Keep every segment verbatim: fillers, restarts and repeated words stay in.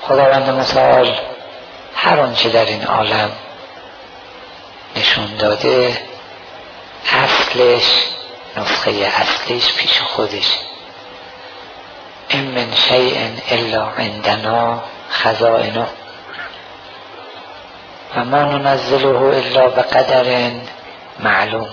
خداوند متعال هر آنچه در این عالم نشون داده اصلش، نسخه اصلیش پیش خودش. ان من شیء الا عندنا خزائنه و ما ننزله الا بقدر معلوم.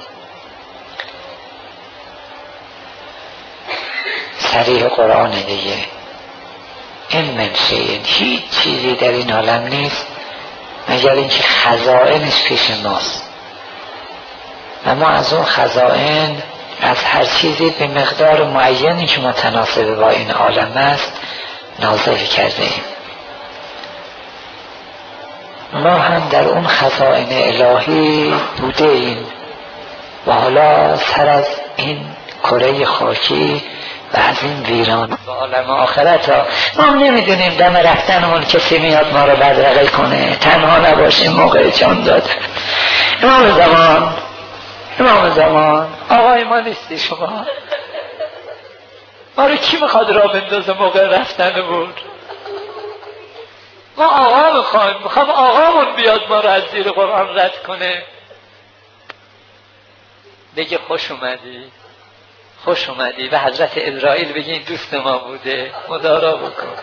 صریح قرآن دیگه. این من شیء، هیچ چیزی در این عالم نیست مگر اینکه خزائنش پیش ماست و ما از اون خزائن، از هر چیزی به مقدار معینی که متناسب با این عالم است نازل کرده ایم. ما هم در اون خزائن الهی بوده ایم و حالا سر از این کره خاکی و از این ویران و عالم آخرت ها ما هم نمیدونیم دم رفتنمون کسی میاد ما رو بدرقه کنه، تنها نباشیم موقع جان داده. امام زمان امام زمان آقای ما نیستی شما؟ ما رو کی میخواد را بندازه موقع رفتن بود؟ ما آقا میخوایم، میخوایم آقامون بیاد ما رو از زیر قرآن رد کنه، بگه خوش اومدی خوش اومدی و حضرت اسرائیل بگه این دوست ما بوده، مدارا بکن.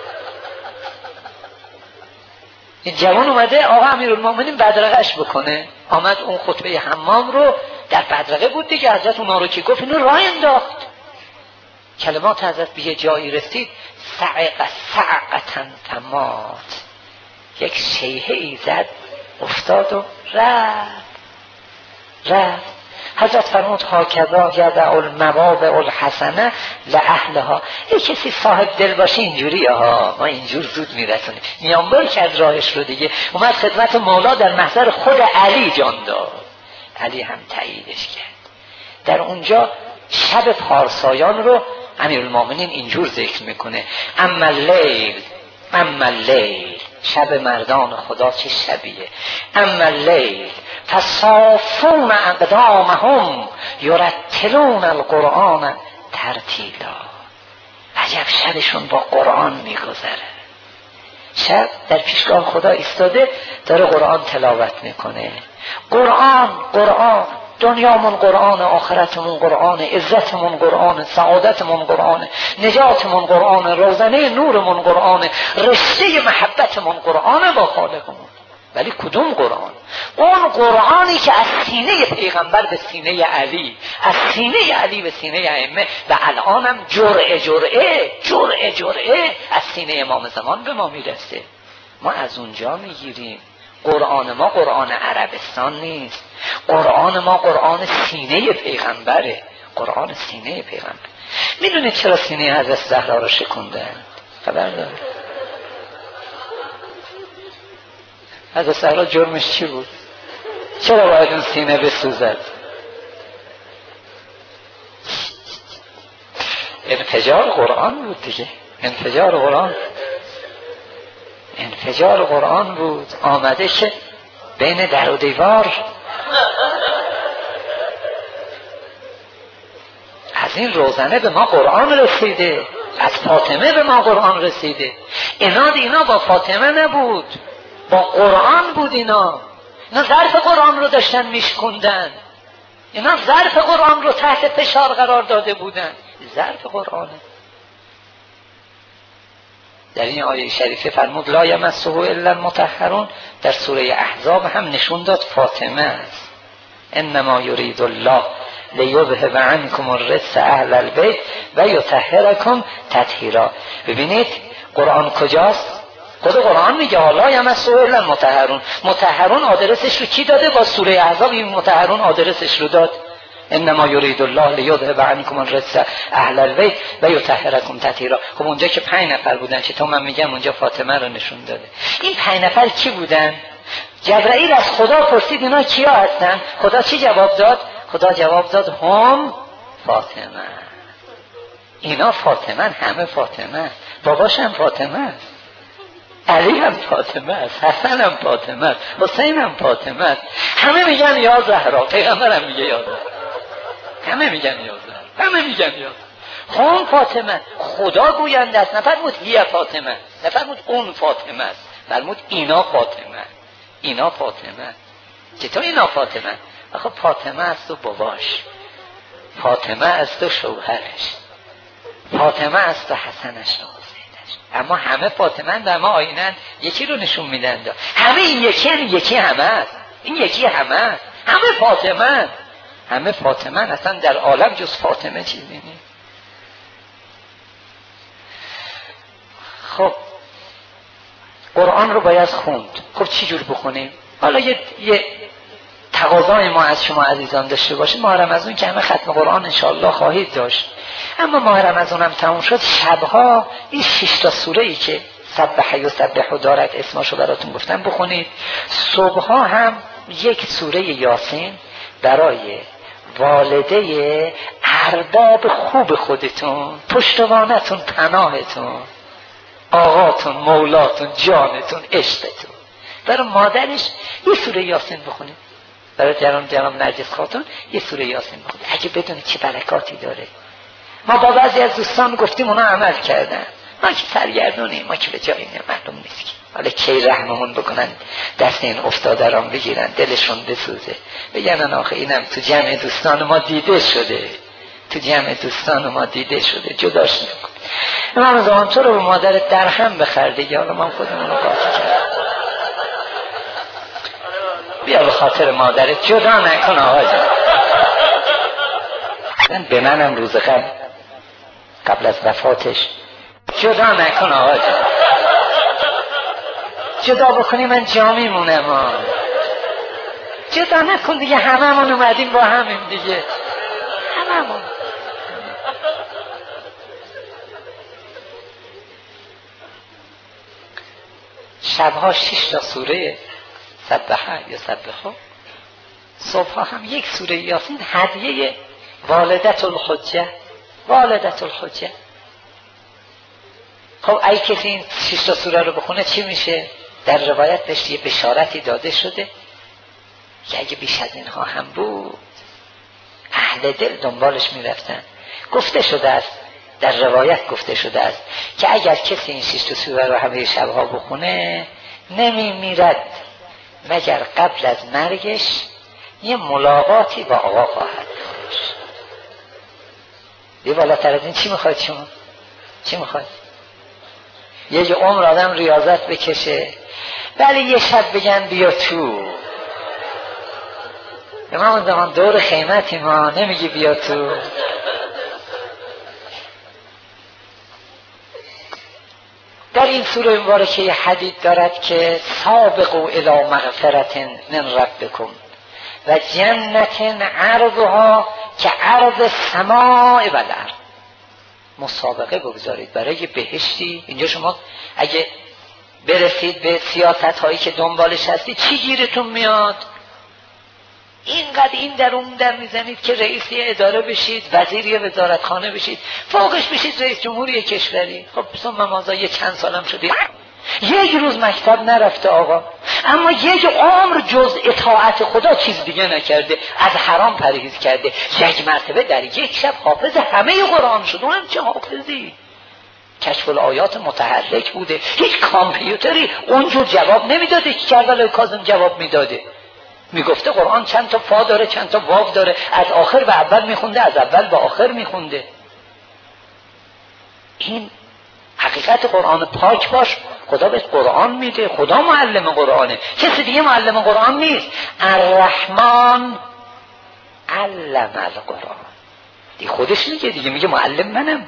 این جوان اومده آقا امیرالمومنین بدرقش بکنه، آمد اون خطبه حمام رو در بدرقه بود دیگه، حضرت اونا رو که گفت اینو راه انداخت. کلمات حضرت به جایی رسید صعق صعقتن فمات، یک شیهه ای زد افتاد و رفت رفت. حضرت فرمود هاکذا یدع المواضع الحسنه لاهلها. یک کسی صاحب دل باشه اینجوری ها، ما اینجور زود میرسونیم. میانبر کرد راهش رو دیگه، اومد خدمت مولا در محضر خود علی جان داد. علی هم تاییدش کرد. در اونجا شب پارسایان رو امیرالمومنین اینجور ذکر میکنه: اما اللیل اما اللیل، شب مردان خدا چه شبیه. اما اللیل فصافون اقدامهم یرتلون القرآن ترتیلا. عجب شبشون با قرآن میگذره. شب در پیشگاه خدا ایستاده داره قرآن تلاوت میکنه. قرآن قرآن، دنیامون قرآن، آخرتمون قرآن، عزتمون قرآن، سعادتمون قرآن، نجاتمون قرآن، روزنه نورمون قرآن، رشته محبتمون قرآن با خالقمون. ولی کدوم قرآن؟ اون قرآنی که از سینه پیغمبر به سینه علی، از سینه علی به سینه ائمه و الانم جرعه جرعه جرعه جرعه از سینه امام زمان به ما میرسه. ما از اونجا میگیریم. قرآن ما قرآن عربستان نیست، قرآن ما قرآن سینه پیغمبره، قرآن سینه پیغمبر. میدونید چرا سینه حضرت زهرا رو شکوندن؟ خبر داره؟ حضرت زهرا جرمش چی بود؟ چرا باید اون سینه بسوزد؟ انفجار قرآن بود دیگه، انفجار قرآن انفجار قرآن بود. آمده که بین در و دیوار از این روزنه به ما قرآن رسیده، از فاطمه به ما قرآن رسیده. اینا اینا با فاطمه نبود، با قرآن بود. اینا اینا ظرف قرآن رو داشتن میشکوندن، اینا ظرف قرآن رو تحت فشار قرار داده بودن. ظرف قرآنه. در این آیه شریفه فرمود لا یمسه الا المطهرون. در سوره احزاب هم نشون داد فاطمه است. انما یرید الله لیذهب عنکم الرجس اهل البیت و یطهرکم تطهیرا. ببینید قرآن کجاست؟ خود قرآن میگه لا یمسه الا المطهرون. مطهرون آدرسش رو کی داده؟ با سوره احزاب این مطهرون آدرسش رو داد. انما یرید الله لیذهب عنکم الرجس اهل البیت و یطهرکم تطهیرا. خب اونجا که پنج نفر بودن، چطور من میگم اونجا فاطمه رو نشون داده. این پنج نفر کی بودن؟ جبرائیل از خدا پرسید اینا کیا هستن؟ خدا چی جواب داد؟ خدا جواب داد هم فاطمه. اینا فاطمه، همه فاطمه، باباش هم فاطمه، علی هم فاطمه است، حسن هم فاطمه است، حسین هم فاطمه است. همه میگن یا زهرا، پیغمبر هم میگه یا زهرا، همه میگن یا زهرا، همه میگن یا زهرا. هم فاطمه. خدا گوینده است، نفرمود هی فاطمه، نفرمود اون فاطمه است، فرمود اینا فاطمه، اینا فاطمه. چطور اینا فاطمه؟ آخه فاطمه است و باباش، فاطمه است و شوهرش، فاطمه است و حسنش و حسینش. اما همه فاطمه اند و همه آینند، یکی رو نشون میدن. همه این یکی هن، یکی همه است، این یکی همه است، همه فاطمه اند، همه فاطمه اند. اصلا در عالم جز فاطمه چیزی نیست. خب قرآن رو باید خوند. خب چی جور بخونیم؟ حالا یه, یه تقاضای ما از شما عزیزان داشته باشه، ماه رمضان که همه ختم قرآن انشاءالله خواهید داشت، اما ماه رمضان هم تموم شد، شبها این شش تا سوره ای که سبح یسبح دارد اسماشو براتون گفتم بخونید. صبحها هم یک سوره یاسین برای والده ارباب خوب خودتون، پشتوانتون، پناهتون، آقاتون، مولاتون، جانتون، عشقتون، برای مادرش یه سوره یاسین بخونید. برای جناب جناب نرگس خاتون یه سوره یاسین بخونید. اگه بدونید چه برکاتی داره. ما با بعضی از دوستان گفتیم اونا عمل کردن، ما که سرگردونیم، ما که به جایی معلوم نیست که حالا کی رحممون بکنن، دست این افتادران بگیرن، دلشون بسوزه، بگن آخه اینم تو جمع دوستان ما دیده شده، تو جمع دوستان ما دیده شده، جداش نکن. امام زمان تو رو به مادرت در هم بخر دیگه، حالا ما خودمون رو قاطی کرد، بیا به خاطر مادرت جدا نکن آقا جان. من به منم روز قبل قبل از وفاتش جدا نکن آقا جان، جدا بکنی من جا میمونم ها، جدا نکن دیگه، هممون اومدیم با همیم دیگه، هممون. شبها شش تا سوره سبحه یا سبحه، صبحها هم یک سوره یاسین، هدیه والدت الحجه، والدت الحجه. خب ای کسی این شش تا سوره رو بخونه چی میشه؟ در روایت بهش یه بشارتی داده شده که اگه بیش از اینها هم بود اهل دل دنبالش میرفتن. گفته شده است، در روایت گفته شده است که اگر کسی این شش تا سوره رو همه شبها بخونه نمی میرد مگر قبل از مرگش یه ملاقاتی با آقا خواهد داشت. یه بالاتر از این چی میخواید شما؟ چی میخواید؟ یه عمر آدم ریاضت بکشه ولی یه شب بگن بیا تو. امام زمان دور خیمتی ما نمیگی بیا تو. در این سوره مبارکه یه حدیث دارد که سابقوا الی مغفرة من ربکم و جنت عرضها که عرض السماء و الارض. مسابقه بگذارید برای بهشتی. اینجا شما اگه برسید به سیاست هایی که دنبالش هستی چی گیرتون میاد؟ اینقدر این در اون در میزنید که رئیسی اداره بشید، وزیری وزارتخانه بشید، فوقش بشید رئیس جمهوری کشوری. خب بسون ممازا یه چند سالم شده یک روز مکتب نرفته آقا، اما یک عمر جز اطاعت خدا چیز دیگه نکرده، از حرام پرهیز کرده، یک مرتبه در یک شب حافظ همه قرآن شد. اونم چه حافظی؟ کشف الآیات متحرک بوده، هیچ کامپیوتری اونجور جواب نمیداده که کربلای کاظم جواب میداده. میگفته قرآن چند تا فا داره، چند تا واو داره، از آخر به اول میخونده، از اول به آخر میخونده. این حقیقت قرآن پاک باش، خدا بهت قرآن میده، خدا معلم قرآنه، کسی دیگه معلم قرآن نیست. الرحمن علم القرآن، دی خودش میگه دیگه، میگه معلم منم،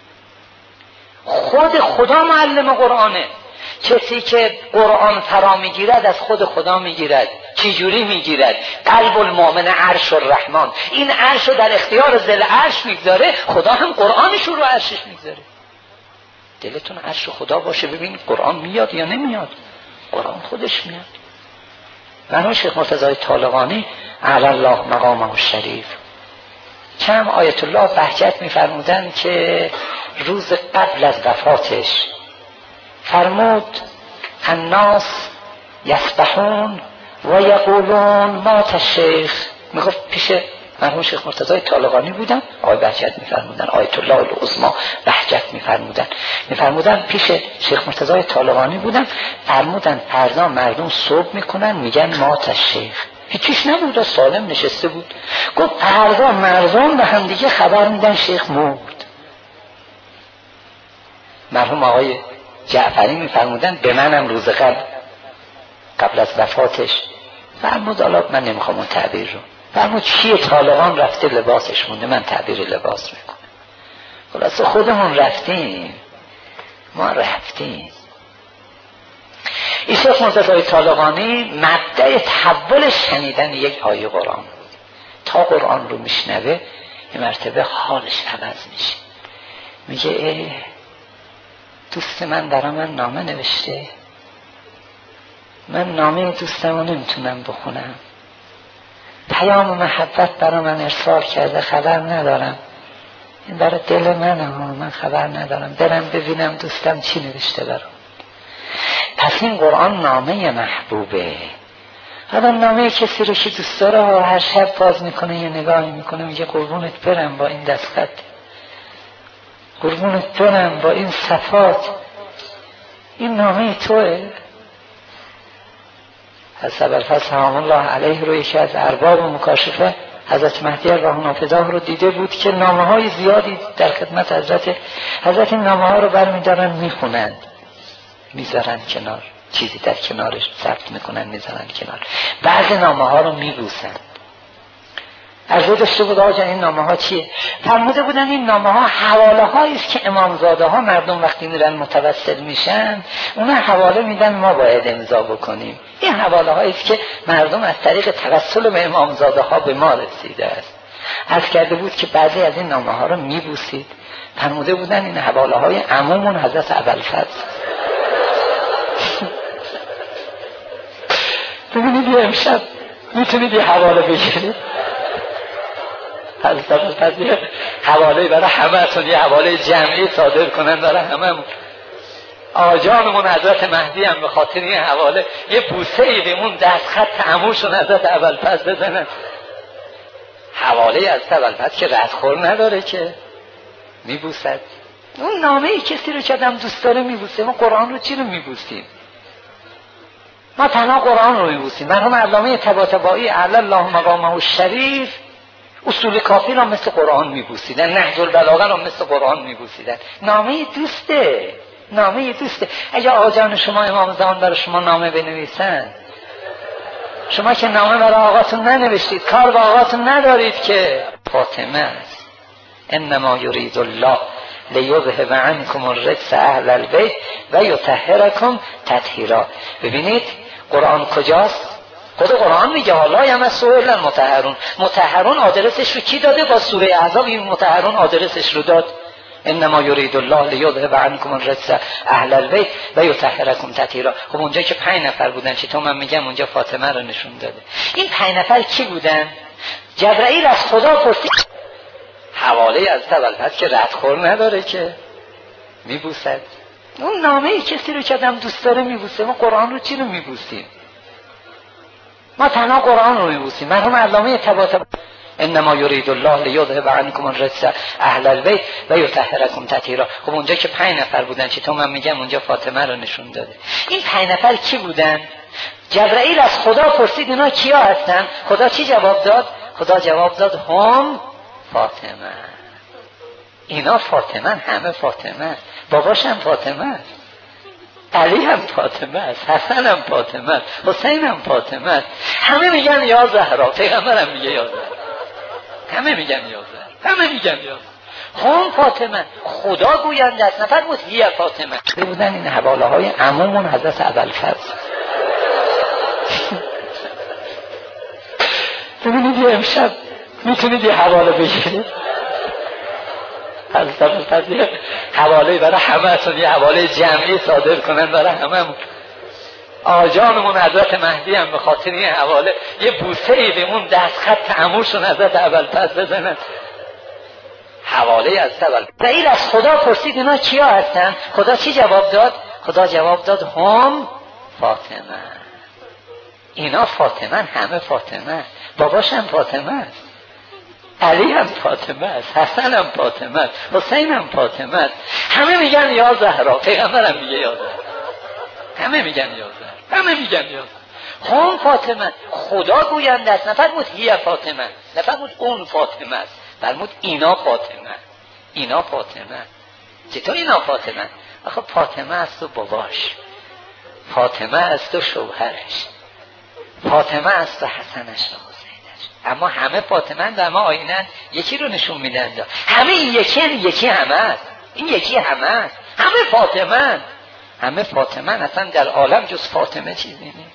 خود خدا معلم قرآنه. کسی که قرآن فرا میگیرد از خود خدا میگیرد. چی جوری میگیرد؟ قلب المؤمن عرش الرحمن، این عرش رو در اختیار ذل عرش میگذاره، خدا هم قرآنش رو عرشش میگذاره. دلتون عرش خدا باشه، ببینید قرآن میاد یا نمیاد. قرآن خودش میاد. بنای شیخ مرتضی طالقانی علی الله مقامه الشریف چند آیت الله بهجت میفرمودن که روز قبل از وفاتش فرمود الناس یسبحون و یقولون مات الشیخ. میگفت پیش مرحوم شیخ مرتضی طالقانی بودن، آقای بهجت میفرمودن، آیت الله العظما بهجت میفرمودن میفرمودن پیش شیخ مرتضی طالقانی بودن، فرمودن فردا مردم صبح میکنن میگن مات الشیخ، هیچیش نبود، سالم نشسته بود. گفت فردا مردم به هم دیگه خبر میدن شیخ مرد. مرحوم آقای جعفری میفرمودن به منم روز قبل قبل از وفاتش فرمود، حالا من نمیخوام اون تعبیر رو، فرمود چیه طالقان رفته لباسش مونده، من تعبیر لباس میکنم. خلاصه خودمون رفتیم، ما رفتیم. این شیخ مرتضی طالقانی مبدأ تحولش شنیدن یک آیه قرآن بود. تا قرآن رو میشنوه یه مرتبه حالش عوض میشه، میگه ای دوست من برای من نامه نوشته، من نامه دوستم رو نمیتونم بخونم، پیام محبت برای من ارسال کرده، خبر ندارم، این برای دل منه، من خبر ندارم، برم ببینم دوستم چی نوشته برام. پس این قرآن نامه محبوبه. آدم نامه کسی رو که دوست داره هر شب باز میکنه، یه نگاهی میکنه، میگه قربونت برم با این دستخط، قربونت برم با این صفات، این نامه توه. حضرت ابوالفضل سلام الله علیه رو یکی از ارباب مکاشفه حضرت مهدی الله نافذه رو دیده بود که نامه های زیادی در خدمت حضرت حضرت این نامه ها رو برمیدارن میخونن، میذارن کنار، چیزی در کنارش ثبت میکنن میذارن کنار، بعضی نامه ها رو میبوسن. عرضه داشته بود آقا جان این نامه ها چیه؟ فرموده بودن این نامه ها حواله هایی است که امامزاده ها مردم وقتی میرن متوسل میشن اونا حواله میدن ما باید امضا بکنیم. این حواله هایی است که مردم از طریق توسل به امامزاده ها به ما رسیده است. عرض کرده بود که بعضی از این نامه ها رو میبوسید. فرموده بودن این حواله های عمومون حضرت ابوالفضل. ببینید یه امشب میتونید یه حواله بگیرید، حضرت ابوالفضل حواله برای همه اتون یه حواله جمعی صادر کنن برای همه. آجانمون حضرت مهدی هم به خاطر این حواله یه بوسه ای بهمون دست خط عموشون حضرت ابوالفضل بزنن. حواله از ابوالفضل که ردخور نداره که میبوسد. اون نامه ای کسی رو که آدم دوست داره میبوسه. ما قرآن رو چی رو میبوسیم؟ ما تنها قرآن رو میبوسیم. مرحوم علامه طباطبایی اعلی الله مقامه الشریف اصول کافی را مثل قرآن میبوسیدن، نهج البلاغه را مثل قرآن میبوسیدن. نامه دوسته، نامه دوسته. اگه آقایان شما امام زمان برای شما نامه بنویسن، شما که نامه برای آقاتون ننوشتید، کار با آقاتون ندارید که. فاطمه است انما یرید الله لیذهب عنکم الرجس اهل البیت و یطهرکم تطهیرا. ببینید قرآن کجاست؟ خود قرآن میگه الله یمسه الا المطهرون. مطهرون آدرسش رو کی داده؟ با سوره احزاب این مطهرون آدرسش رو داد. انما یرید الله لیذهب عنکم الرجس اهل البیت و یطهرکم تطهیرا. خب اونجا که پنج نفر بودن، چطور من میگم اونجا فاطمه رو نشون داده. این پنج نفر کی بودن؟ جبرائیل از خدا پرسید، حواله از ابوالفضل که ردخور نداره که میبوسد. اون نامه ای کسی رو که آدم دوست داره میبوسه. ما قرآن رو چی رو میبوسیم؟ ما تنها قرآن رو میبوسیم. مرحوم علامه طباطبایی انما یرید الله لیذهب عنکم الرجس اهل البیت و یطهرکم تطهیرا. خب اونجا که پنج نفر بودن، چطور من میگم اونجا فاطمه رو نشون داده. این پنج نفر کی بودن؟ جبرائیل از خدا پرسید اینا کیا هستن؟ خدا چی جواب داد؟ خدا جواب داد هم فاطمه. اینا فاطمه، همه فاطمه، باباش هم فاطمه، علی هم فاطمه است، حسن هم فاطمه است، حسین هم فاطمه است. همه میگن یا زهرا، پیغمبر هم میگه یا زهرا، همه میگن یا زهرا، همه میگن یا زهرا. هم فاطمه. خدا گوینده است، نفر بود هی فاطمه. بودن این حواله های عمومون حضرت ابوالفضل. ببینید یه امشب میتونید یه حواله بگیرید، حضرت ابوالفضل حواله برای همه اتون یه حواله جمعی صادر کنن برای همه. آجانمون حضرت مهدی هم به خاطر این حواله یه بوسه ای بهمون دست خط عموشون حضرت ابوالفضل بزنن. حواله از ابوالفضل. از خدا پرسید اینا کیا هستن؟ خدا چی جواب داد؟ خدا جواب داد هم فاطمه. اینا فاطمه، همه فاطمه، باباش هم فاطمه است، علی هم فاطمه است، حسن هم فاطمه است، حسین هم فاطمه است. همه میگن یا زهرا، پیغمبر هم میگه یا زهرا. همه میگن یا زهرا، همه میگن یا زهرا. هم فاطمه. خدا گوینده است، نفرمود هی فاطمه، نفرمود اون فاطمه است، فرمود اینا فاطمه، اینا فاطمه. چطور اینا فاطمه؟ آخه فاطمه است و باباش، فاطمه است و شوهرش، فاطمه است و حسنش و حسینش. اما همه فاطمه و اما آینه یکی رو نشون میدن. همه این یکی هن، یکی همه است، این یکی همه است، همه فاطمه، همه فاطمه. اصلا در عالم جز فاطمه چیزی نیست.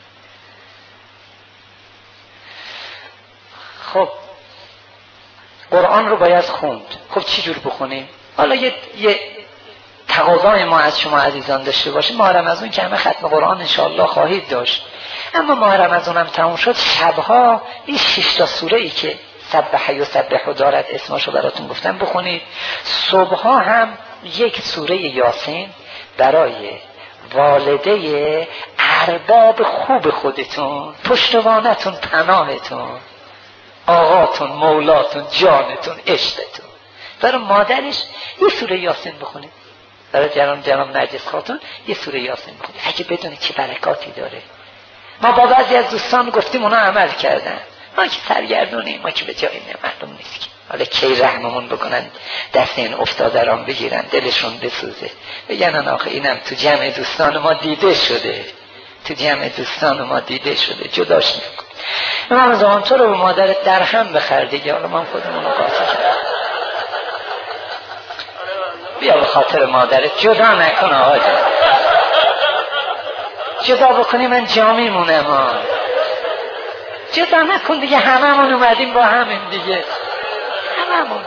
خب قرآن رو باید خوند. خب چی جور بخونیم؟ حالا یه, یه تقاضای ما از شما عزیزان داشته باشه. ماه رمضان که همه ختم قرآن انشاءالله خواهید داشت، اما ماه رمضان هم تموم شد، شبها این شش تا سوره ای که سبح یسبح دارد اسماشو براتون گفتم بخونید. صبحها هم یک سوره یاسین برای والده ارباب خوب خودتون، پشتوانتون، پناهتون، آقاتون، مولاتون، جانتون، عشقتون، برای مادرش یه سوره یاسین بخونید. برای جناب جناب نرجس خاتون یه سوره یاسین بخونید، اگه بدونید چه برکاتی داره. ما با بعضی از دوستان گفتیم اونا عمل کردن، ما که سرگردونیم، ما که به جایی معلوم نیست که حالا کی رحممون بکنن، دست این افتادران بگیرن، دلشون بسوزه، بگن آخه اینم تو جمع دوستان ما دیده شده، تو جمع دوستان ما دیده شده، جداش نکن. امام زمان تو رو به مادرت در هم بخر دیگه، حالا من خودمون رو قاطی کردم، بیا به خاطر مادرت جدا نکن آقا جان، جدا بکنی من جامی مونه، ما جدا نکن دیگه، هممون اومدیم با همین دیگه، هممون.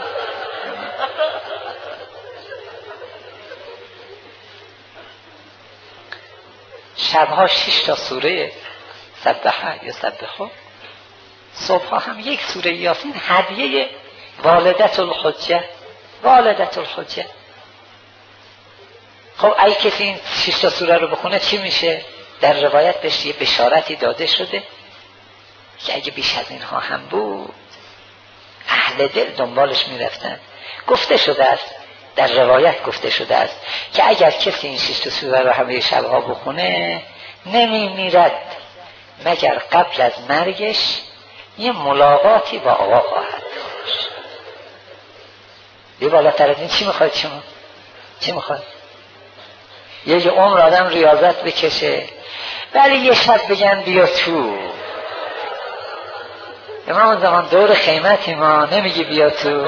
شبها شش تا سوره سبحه یا سبحه، صبحها هم یک سوره یاسین، هدیه والدت الحجه، والدت الحجه. خب اگه کسی این شش تا سوره رو بخونه چی میشه؟ در روایت بهش یه بشارتی داده شده که اگه بیش از اینها هم بود اهل دل دنبالش میرفتن. گفته شده است، در روایت گفته شده است که اگر کسی این شش تا سوره رو همه شبها بخونه نمی میرد مگر قبل از مرگش یه ملاقاتی با آقا خواهد داشت. یه بالاتر از این چی میخواید شما؟ چی میخواید؟ یه عمر آدم ریاضت بکشه ولی یه شب بگن بیا تو. امام زمان دور خیمتی ما نمیگی بیا تو.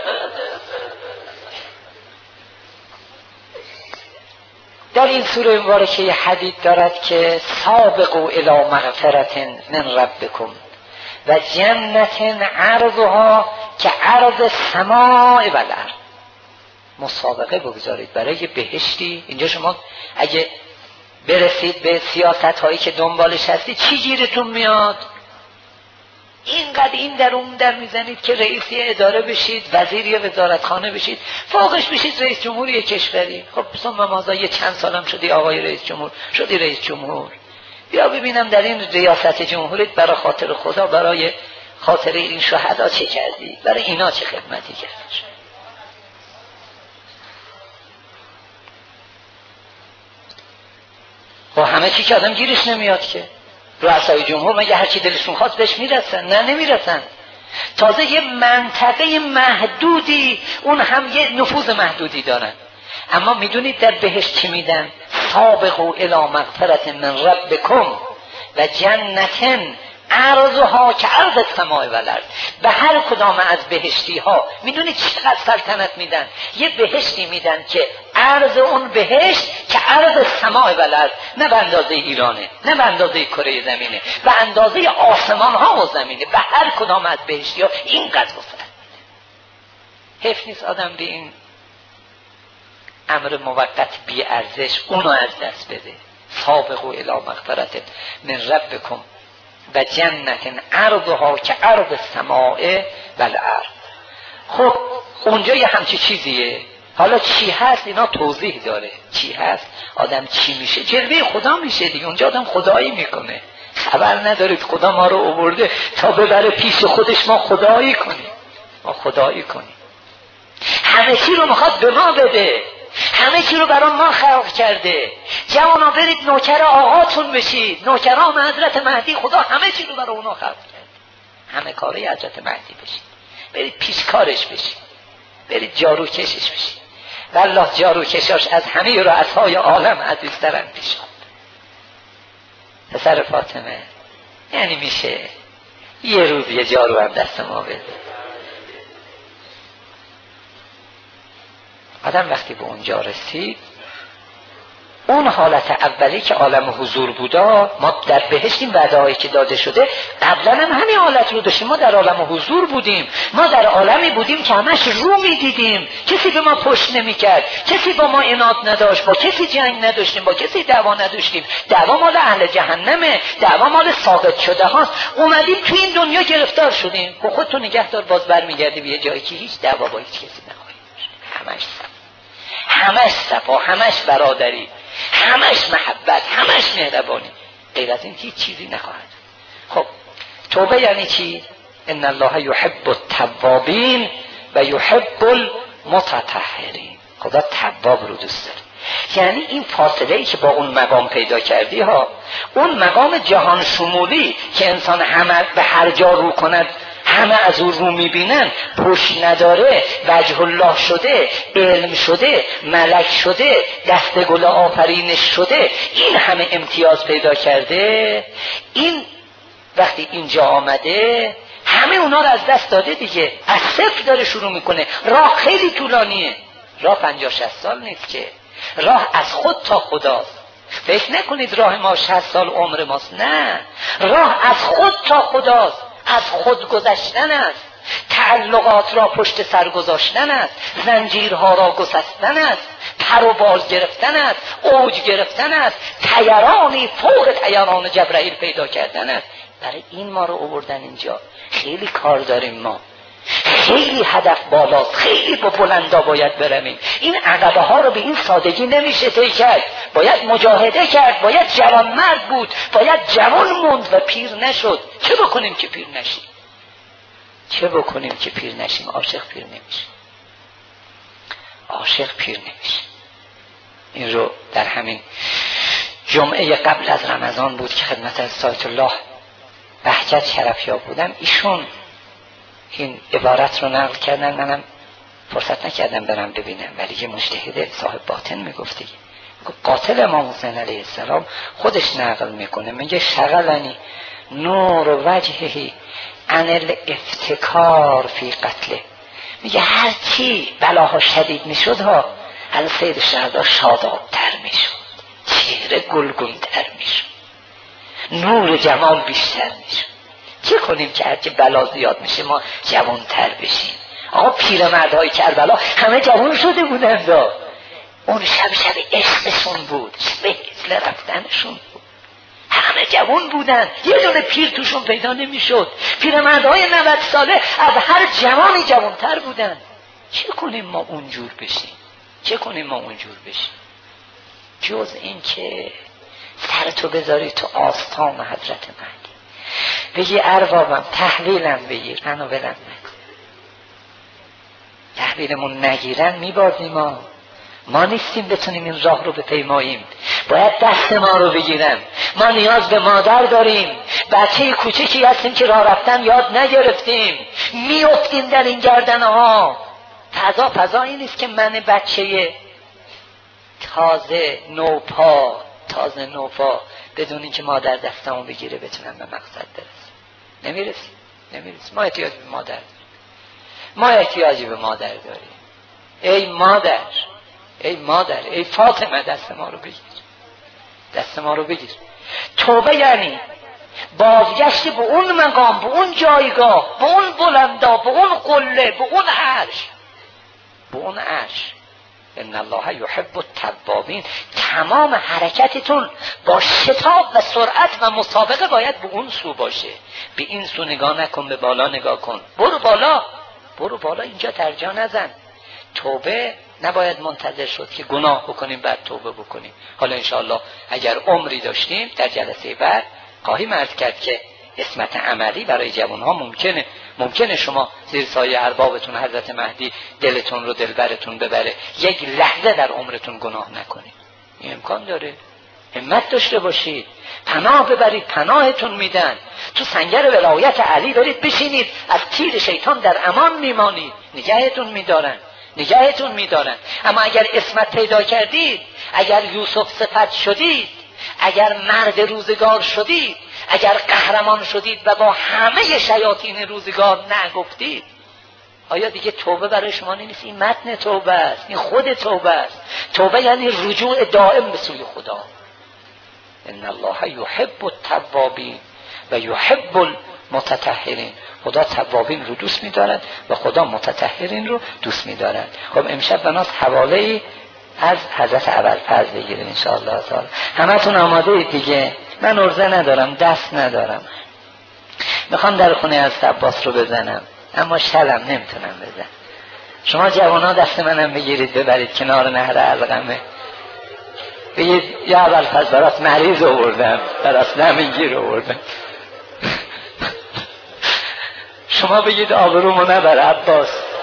در این سوره مبارکه یه حدیث دارد که سابقوا الی مغفرة من ربکم و جنت عرضها که عرض السماء و الارض. مسابقه بگذارید برای بهشتی. اینجا شما اگه برسید به سیاست هایی که دنبالش هستی چی گیرتون میاد؟ اینقدر این در اون در میزنید که رئیسی اداره بشید، وزیر یا وزارتخانه بشید، فوقش بشید رئیس جمهوری کشوری. خب ثم ماذا، یه چند سالم شدی آقای رئیس جمهور، شدی رئیس جمهور، بیا ببینم در این ریاست جمهوریت برای خاطر خدا، برای خاطر این شهدا چه کردی، برای اینا چه خدمتی کردی. خب همه چی که آدم گیرش نمیاد که. رؤسای جمهور مگه هر چی دلشون خواست بهش میرسن؟ نه نمیرسن. تازه یه منطقه محدودی، اون هم یه نفوذ محدودی دارن. اما میدونید در بهشت چی میدن؟ سابقوا الی مغفرة من ربکم و جنة عرضها که عرض السماء و الارض. به هر کدام از بهشتی ها میدونید چقدر سلطنت میدن؟ یه بهشتی میدن که عرض اون بهشت که عرض السماء و الارض، نه به اندازه ایرانه، نه به اندازه کره زمینه، به اندازه آسمان ها و زمینه. به هر کدام از بهشتی ها اینقدر وسعت. حیف نیست آدم به این امر موقت بی ارزش اونو از دست بده. سابقوا الی مغفرة من ربکم و جنت عرضها که عرض السماء و الارض. خب اونجا یه همچی چیزیه. حالا چی هست اینا توضیح داره. چی هست؟ آدم چی میشه؟ جلوه خدا میشه دیگه. اونجا آدم خدایی میکنه، خبر ندارید خدا ما رو آورده تا ببره پیش خودش ما خدایی کنیم. ما خدایی کنیم. همه چی رو میخواد به ما بده، همه چی رو برای ما خلق کرده. جوانا برید نوکر آقاتون بشید، نوکران حضرت مهدی خدا همه چی رو برای اونا خلق کرده، همه کاری حضرت مهدی بشید، برید پیشکارش بشید، برید جارو کشش بشید. والله جارو کشاش از همه رؤسای عالم عزیزترن پیشان. پسر فاطمه یعنی میشه یه روز یه جارو هم دست ما بده. آدم وقتی به اونجا رسید، اون حالت اولی که عالم حضور بودا، ما در بهشت این وعده‌هایی که داده شده قبلا هم همین حالت رو داشتیم. ما در عالم حضور بودیم، ما در عالمی بودیم که همش رو میدیدیم، کسی به ما پشت نمیکرد، کسی با ما عناد نداشت، با کسی جنگ نداشتیم، با کسی دعوا نداشتیم. دعوا مال اهل جهنمه، دعوا مال ساقط شده هاست. اومدیم تو این دنیا گرفتار شدیم. خب خودتو نگه دار، باز برمیگردی به یه جایی که هیچ دعوا با هیچ کسی نخواهی داشت. همش صفا، همش صفا، همش برادری، همش محبت، همش مهربانی. غیر از این هیچ چیزی نخواهد. خب توبه یعنی چی؟ ان الله یحب التوابین و یحب المتطهرین. خدا تواب رو دوست داره. یعنی این فاصله ای که با اون مقام پیدا کردی ها، اون مقام جهان شمولی که انسان همه به هر جا رو کند همه از اون رو میبینن، پشت نداره، وجه الله شده، علم شده، ملک شده، دست گل آفرینش شده، این همه امتیاز پیدا کرده. این وقتی اینجا آمده همه اونا رو از دست داده دیگه، از صفر داره شروع میکنه. راه خیلی طولانیه، راه پنجاه شصت سال نیست که، راه از خود تا خداست. فکر نکنید راه ما شصت سال عمر ماست، نه، راه از خود تا خداست، از خود گذشتن است، تعلقات را پشت سر گذاشتن است، زنجیرها را گسستن است، پر و بال گرفتن است، اوج گرفتن است، طیرانی فوق طیران جبرائیل پیدا کردن است. برای این ما رو آوردن اینجا. خیلی کار داریم ما، خیلی هدف بالاست، خیلی با بلندا باید برمیم. این عقبه ها رو به این سادگی نمیشه طی کرد. باید مجاهده کرد، باید جوان مرد بود، باید جوان موند و پیر نشد. چه بکنیم که پیر نشیم؟ چه بکنیم که پیر نشیم؟ عاشق پیر نمیشه، عاشق پیر نمیشه. این رو در همین جمعه قبل از رمضان بود که خدمت از سایت الله بهجت شرفیاب بودم، ایشون این عبارت رو نقل کردن. منم فرصت نکردم برم ببینم، ولی یه مجتهد صاحب باطن میگفت دیگه. قاتل امام حسین علیه السلام خودش نقل میکنه، میگه شغلنی نور و وجهه عن الافتکار فی قتله. میگه هر چی بلاها شدید میشد ها، از سید شهدا شادابتر میشد، چهره گلگونتر میشد، نور جمال بیشتر میشد. چه کنیم که هرچه بلا زیاد میشه ما جوانتر بشیم؟ آقا پیرمردهای کربلا همه جوان شده بودن دا. اون شب شب عشقشون بود، به هزل رفتنشون بود، همه جوان بودن، یه دونه پیر توشون پیدا نمیشد. پیرمردهای نود ساله از هر جوانی جوانتر بودن. چه کنیم ما اونجور بشیم؟ چه کنیم ما اونجور بشیم؟ جز این که سرتو بذاری تو آستان حضرت مهدی، بگی اربابم تحویلم بگیر، منو بدم نکن. تحویلمون نگیرن میبازیم. ما ما نیستیم بتونیم این راه رو بپیماییم، باید دست ما رو بگیرن. ما نیاز به مادر داریم، بچه کوچکی هستیم که راه رفتن یاد نگرفتیم، میافتیم در این گردنه ها. فضا فضایی نیست که من بچه تازه نوپا تازه نوپا بدون اینکه مادر دستمو بگیره بتونم به مقصد برسم. نمیرسیم نمیرسیم ما احتیاج به مادر داریم. ما احتیاجی به مادر داریم. ای مادر، ای مادر، ای فاطمه، دست ما رو بگیر، دست ما رو بگیر. توبه یعنی بازگشت به اون مقام، به اون جایگاه، به اون بلندا، به اون قله، به اون عرش، به اون عرش. ان الله یحب التوابین. تمام حرکتتون با شتاب و سرعت و مسابقه باید به اون سو باشه. به این سو نگاه نکن، به بالا نگاه کن. برو بالا، برو بالا، اینجا ترجا نزن. توبه نباید منتظر شد که گناه بکنیم بعد توبه بکنیم. حالا انشاءالله اگر عمری داشتیم در جلسه بعد خواهیم عرض کرد که عصمت عملی برای جوانها ممکنه ممکنه شما زیر سایه اربابتون حضرت مهدی دلتون رو دلبرتون ببره، یک لحظه در عمرتون گناه نکنید. این امکان داره. همت داشته باشید، پناه ببرید، پناهتون میدن. تو سنگر ولایت علی برید بشینید، از تیر شیطان در امان میمانید، نگهتون میدارن نگهتون میدارن. اما اگر عصمت پیدا کردید، اگر یوسف صفت شدید، اگر مرد روزگار شدید، اگر قهرمان شدید و با همه شیاطین روزگار نگفتید، آیا دیگه توبه برای شما نیست؟ این متن توبه است، این خود توبه است. توبه یعنی رجوع دائم به سوی خدا. ان الله یحب التوابین و یحب المتطهرین. خدا توابین رو دوست می‌دارد و خدا متطهرین رو دوست می‌دارد. خب امشب بناس حواله از حضرت ابوالفضل بگیریم ان شاء الله تعالی. همتون آماده اید دیگه؟ من عرضه ندارم، دست ندارم. میخوام در خونه از عباس رو بزنم اما شلم نمیتونم بزنم. شما جوانا دست منم بگیرید ببرید کنار نهر علقمه، بگید یا ابوالفضل برات مریض آوردم، برات نمینگیر آوردم. شما بگید آبرومو نبر عباس.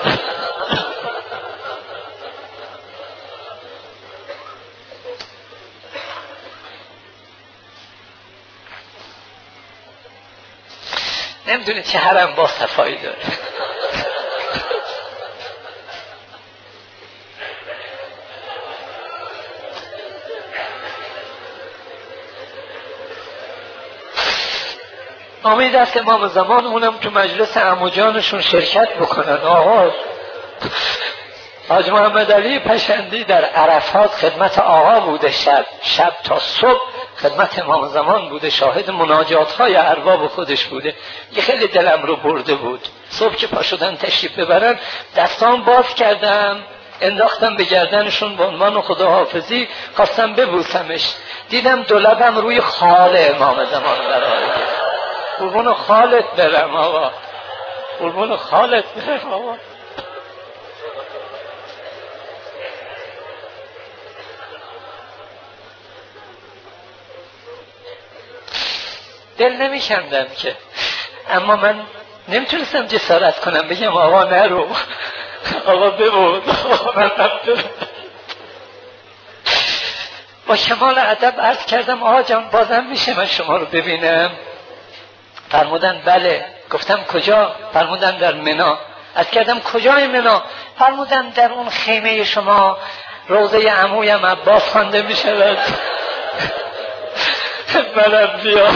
نمیدونی چه حرم با صفایی داره. امید است امام زمان اونم تو مجلس عمو جانشون شرکت بکنن. آقا حاج محمد علی پشندی در عرفات خدمت آقا بوده، شب شب تا صبح خدمت امام زمان بوده، شاهد مناجات های ارباب خودش بوده. یه خیلی دلم رو برده بود. صبح که پا شدن تشریف ببرن دستان باز کردم، انداختم به گردنشون به عنوان خداحافظی، خواستم ببوسمش، دیدم دو لبم روی خال امام زمان قرار گرفت. قربون خالت برم آقا، قربون خالت برم آقا. دل نمی‌کندم که، اما من نمیتونستم جسارت کنم بگم آقا نرو، آقا ببود، آقا من نبود. با کمال ادب عرض کردم آقا جان بازم میشه من شما رو ببینم؟ فرمودن بله. گفتم کجا؟ فرمودن در منی. عرض کردم کجای منی؟ فرمودن در اون خیمه شما روضه عمویم عباس خوانده میشود. منم بیا.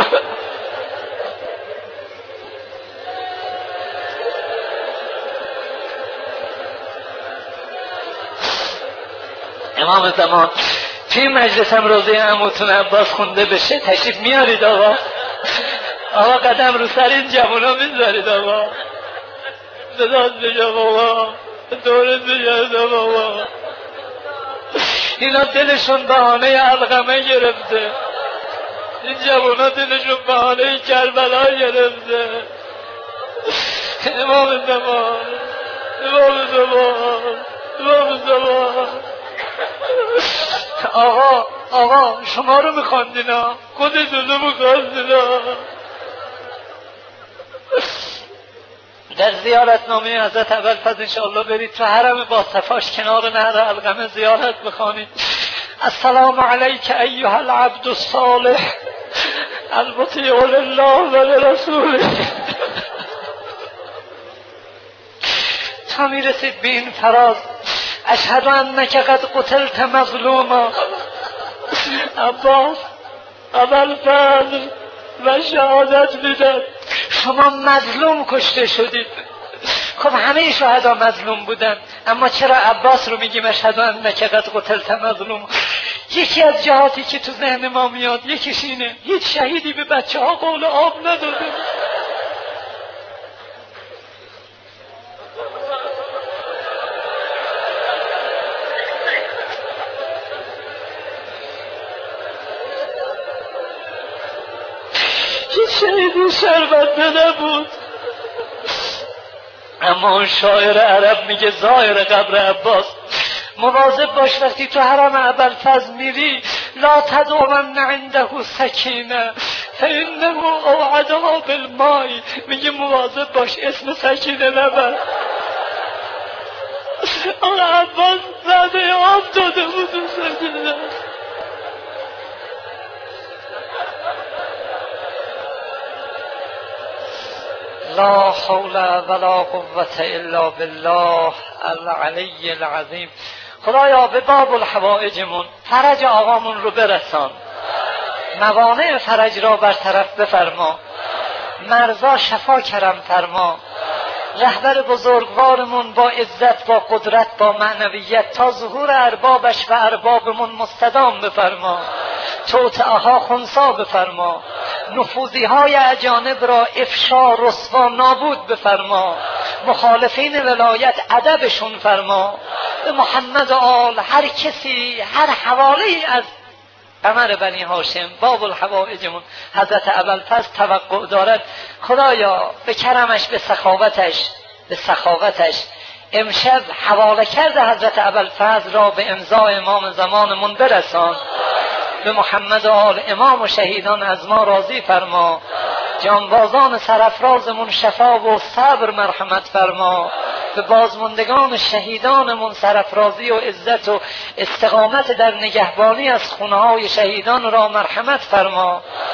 امام زمان توی مجلسم روضه عموتون عباس خونده بشه تشریف میارید آقا؟ آقا قدم رو سر این جوانا میذارید آقا؟ صدات بگم آقا، دورت بگم آقا. اینا دلشون بهانه علقمه گرفته، این جوانا دلشون بهانه کربلا گرفته. امام زمان، امام زمان، امام زمان. آقا آقا شما رو میخواندینا، خودتون رو میخواندینا. در زیارتنامه حضرت ابوالفضل انشاءالله برید تو حرم با صفاش کنار نهر علقمه زیارت بخوانید. السلام علیک ایها العبد الصالح المطیع لله و لرسوله. تا میرسید به این فراز اشهد انک قد قتلت مظلوما. عباس ابوالفضل و شهادت میدن شما مظلوم کشته شدید. خب همه شهدا مظلوم بودن، اما چرا عباس رو میگیم اشهد انک قد قتلت مظلوم؟ یکی از جهاتی که تو ذهن ما میاد یکیش اینه هیچ شهیدی به بچه ها قول آب نداده. شهیدی شربنده نبود. اما اون شاعر عرب میگه زائر قبر عباس مواظب باش وقتی تو حرم ابوالفضل میری لا تدعون عنده سکینه، فإنه اوعدها بالماء، میگه مواظب باش اسم سکینه نبر. آقا عباس وعده آب داده بود سکینه. لا حول ولا قوة الا بالله العلی العظیم. خدایا به باب الحوائجمون فرج آقامون رو برسان، موانع فرج را برطرف بفرما، مرزا شفا کرم فرما، رهبر بزرگوارمون با عزت، با قدرت، با معنویت تا ظهور اربابش و اربابمون مستدام بفرما، توطئه‌ها خنثی بفرما، نفوذی های اجانب را افشا رسوا نابود بفرما، مخالفین ولایت ادبشون فرما. به محمد و آل هر کسی هر حوالی از قمر بنی هاشم باب الحوائجمون حضرت ابوالفضل توقع دارد، خدایا به کرمش، به سخاوتش، به سخاوتش امشب حواله کرده حضرت ابوالفضل را به امضای امام زمانمون برسان. به محمد و آل امام و شهیدان از ما راضی فرما، جانبازان سرافرازمون شفا و صبر مرحمت فرما، به بازماندگان شهیدانمون سرافرازی و عزت و استقامت در نگهبانی از خونه‌های شهیدان را مرحمت فرما.